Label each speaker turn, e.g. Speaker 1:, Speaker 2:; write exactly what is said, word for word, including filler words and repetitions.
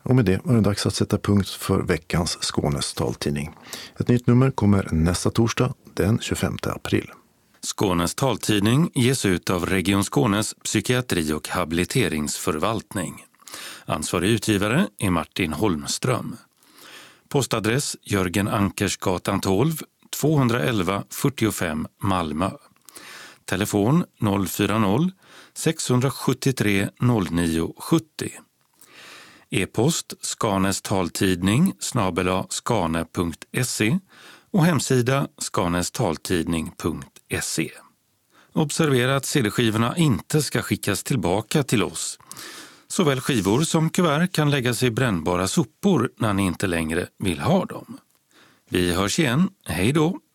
Speaker 1: Och med det var det dags att sätta punkt för veckans Skånes taltidning. Ett nytt nummer kommer nästa torsdag den tjugofemte april.
Speaker 2: Skånes taltidning ges ut av Region Skånes psykiatri- och habiliteringsförvaltning. Ansvarig utgivare är Martin Holmström. Postadress Jörgen Ankersgatan tolv, tvåhundraelva fyrtiofem Malmö. Telefon noll fyra noll sex sju tre noll nio sju noll. E-post Skanes taltidning snabel-a skane punkt se och hemsida skanestaltidning punkt se. Observera att C D-skivorna inte ska skickas tillbaka till oss. Såväl skivor som kuvert kan läggas i brännbara sopor när ni inte längre vill ha dem. Vi hörs igen. Hej då!